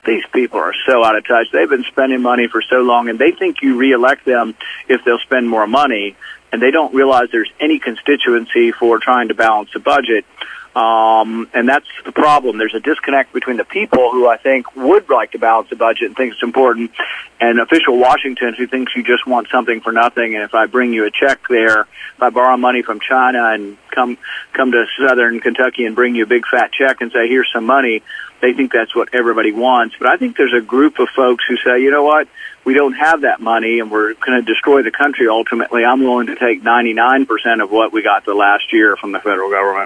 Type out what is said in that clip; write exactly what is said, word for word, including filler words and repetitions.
These people are so out of touch. They've been spending money for so long, and they think you reelect them if they'll spend more money, and they don't realize there's any constituency for trying to balance the budget. Um, and that's the problem. There's a disconnect between the people who I think would like to balance the budget and think it's important, and official Washington who thinks you just want something for nothing. And if I bring you a check there, if I borrow money from China and come come to southern Kentucky and bring you a big fat check and say, here's some money, they think that's what everybody wants. But I think there's a group of folks who say, you know what, we don't have that money and we're going to destroy the country ultimately. I'm willing to take ninety-nine percent of what we got the last year from the federal government.